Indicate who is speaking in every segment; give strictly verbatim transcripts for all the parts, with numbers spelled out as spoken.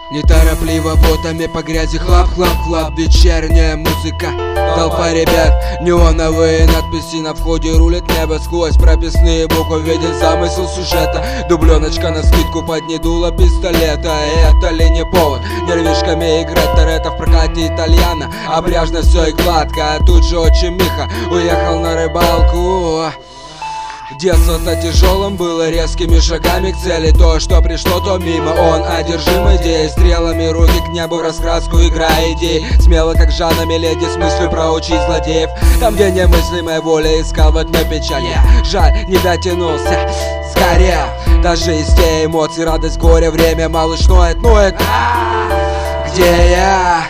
Speaker 1: Неторопливо ботами по грязи хлап-хлап-хлап. Вечерняя музыка, толпа ребят, неоновые надписи на входе. Рулит небо сквозь прописные буквы, видит замысел сюжета. Дубленочка на скидку, под ней дуло пистолета. Это ли не повод нервишками играть Торетто в прокате итальяна? Обряжно все и гладко, а тут же отчим Миха уехал на рыбалку. Детство-то тяжелым было, резкими шагами к цели. То, что пришло, то мимо. Он одержим идеей, стрелами руки к небу, раскраску, игра идей. Смело, как Жанна Миледи, с мыслью проучить злодеев. Там, где немыслимая воля, искал во тьме печаль. Жаль, не дотянулся, сгорел. Даже из те эмоций, радость, горе, время, малыш ноет, ноет. Где я?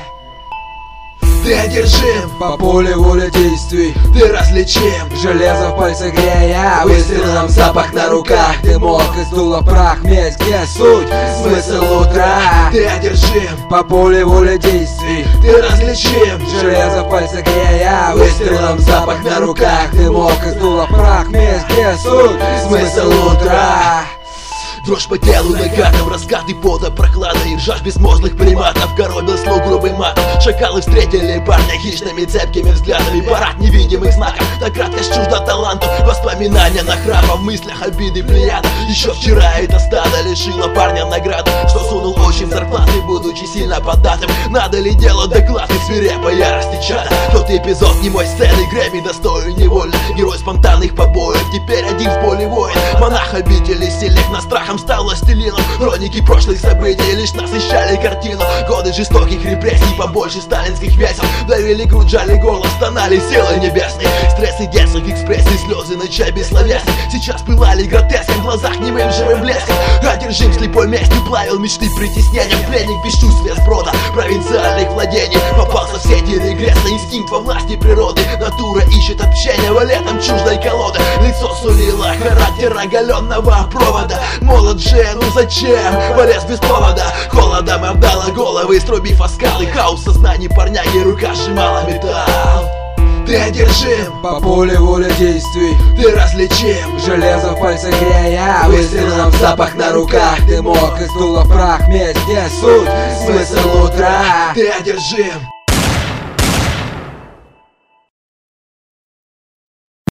Speaker 2: Ты одержим
Speaker 1: По полю воля действий,
Speaker 2: ты различим
Speaker 1: железо в пальцах грея, выстрелом запах на руках, дымок из дула прах. Месть, где суть, смысл утра.
Speaker 2: Ты одержим
Speaker 1: По полю воля действий,
Speaker 2: ты различим
Speaker 1: железо в пальцах грея, выстрелом запах на руках, дымок из дула прах. Месть, где суть, смысл утра.
Speaker 2: Дрожь по телу накатом, раскаты пота, прохлада и ржаж безмозглых приматов. Коробил слух грубый мат. Шакалы встретили парня хищными цепкими взглядами. Парад невидимых знаков, так краткость чужда таланту. Воспоминания нахрапа, в мыслях обиды плеяд. Еще вчера это стадо лишило парня награды, что сунул очень зарплаты, будучи сильно поддатым. Надо ли делать доклад и свирепой ярости чата? Тот эпизод немой сцены, Грэмми достоин невольно. Герой спонтанных побоев, теперь один в поле воин. Монах обители сильных на страхом стал властелином. Хроники прошлых событий лишь насыщали картину. Годы жестоких репрессий, побольше сталинских весел. Давили грудь, жали горло, стонали силы небесные. Стрессы детских экспрессий, слезы на чай бессловесный. Сейчас пылали гротеском, в глазах немым живым блеском. Одержим слепой местью, плавил мечты притеснением. Пленник без чувств сброда провинциальных владений. Попался в сети регресса, инстинкт во власти природы. Натура ищет общения, валетом чуждой колоды. Лицо сулило характер оголенного провода. Молод же, ну зачем? Полез без повода. Холодом обдала головы, струбив о скалы. Хаос сознаний парняги, рука сжимала металл. Ты одержим
Speaker 1: По полю воля действий,
Speaker 2: ты различим
Speaker 1: железо в пальцах грея, выстрелом запах на руках, дымок из дула прах. Месть, где суть, смысл утра.
Speaker 2: Ты одержим